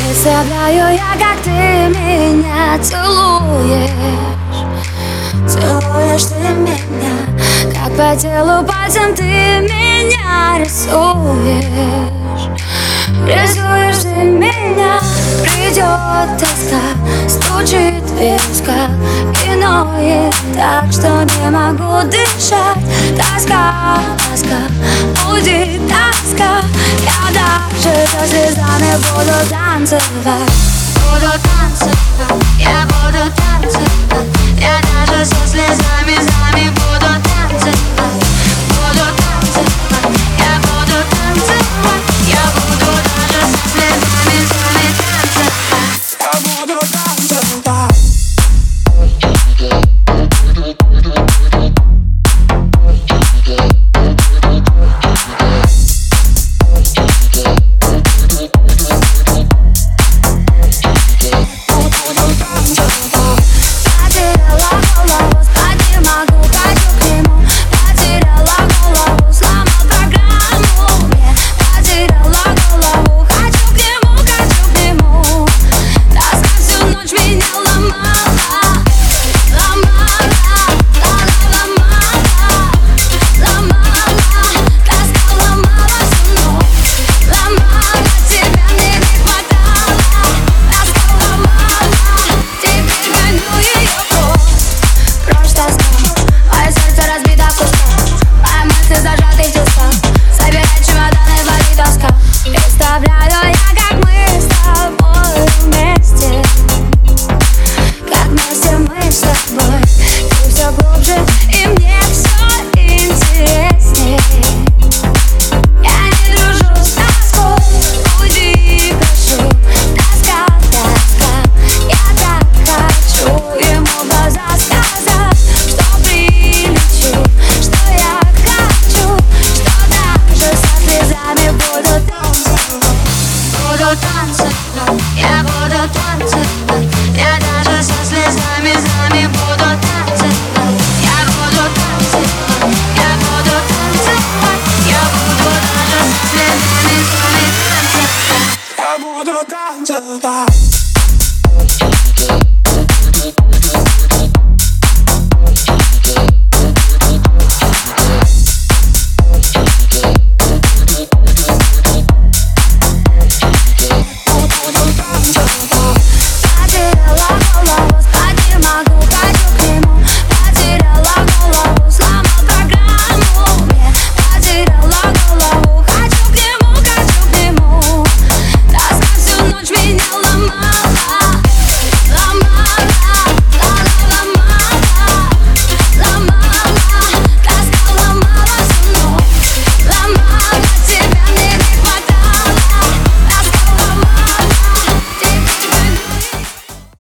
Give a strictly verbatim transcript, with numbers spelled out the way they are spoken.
Представляю я, как ты меня целуешь. Целуешь ты меня, как по телу пальцем ты меня рисуешь. Рисуешь ты меня. Придет тоска, стучит в висках и ноет так, что не могу дышать. Тоска, тоска, будет тоска. Я даже со слезами буду танцевать. Буду танцевать, я буду танцевать. Я даже со слезами, слезами буду танцевать. Буду танцевать, я буду танцевать. Я буду даже со слезами, слезами танцевать. Я буду танцевать. Представляю я, как мы с тобой вместе, как вместе мы с тобой. Ты все глубже, и мне все интересней. Я не дружу с тоской, уйди, прошу. Тоска, тоска, я так хочу ему в глаза сказать, что прилечу, что я хочу, что даже со слезами буду танцевать. Буду танцевать, я буду танцевать. Я даже со слезами, слезами буду танцевать. Я буду танцевать, я буду танцевать. Я буду даже со слезами, слезами танцевать. Я буду танцевать.